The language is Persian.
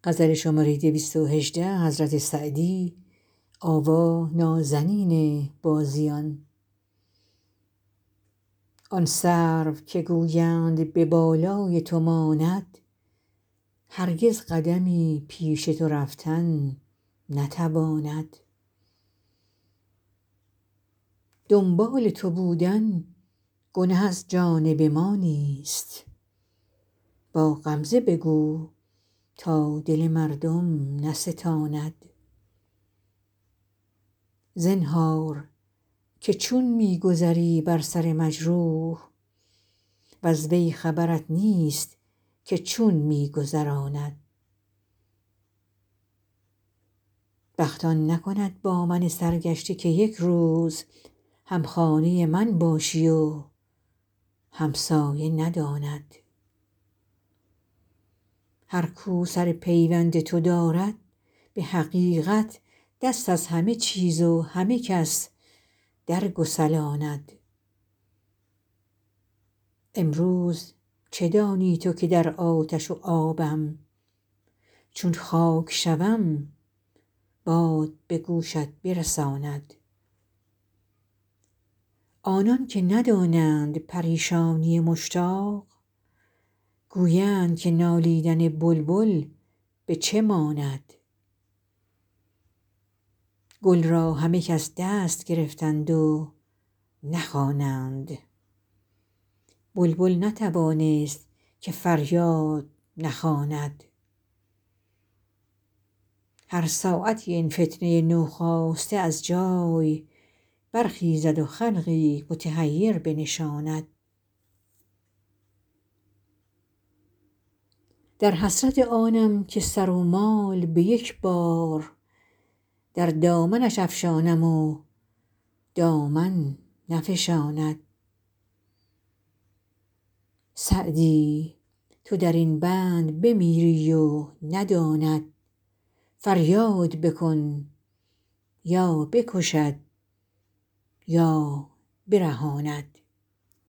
آن سرو که گویند به بالای تو ماند هرگز قدمی پیش تو رفتن نتواند. دنبال تو بودن گنه از جانب ما نیست، با غمزه بگو تا دل مردم نستاند. زنهار که چون می گذری بر سر مجروح وز وی خبرت نیست که چون می گذراند. بخت آن نکند با من سرگشته که یک روز همخانه من باشی و همسایه نداند. هر کو سر پیوند تو دارد به حقیقت دست از همه چیز و همه کس در گسلاند. امروز چه دانی تو که در آتش و آبم، چون خاک شوم باد به گوشت برساند. آنان که ندانند پریشانی مشتاق گویند که نالیدن بلبل به چه ماند. گل را همه کس دست گرفتند و نخوانند، بلبل نتوانست که فریاد نخواند. هر ساعتی این فتنه نوخاسته از جای برخیزد و خلقی متحیر بنشاند. در حسرت آنم که سر و مال به یک بار در دامنش افشانم و دامن نفشاند. سعدی تو در این بند بمیری و نداند، فریاد بکن یا بکشد یا برهاند.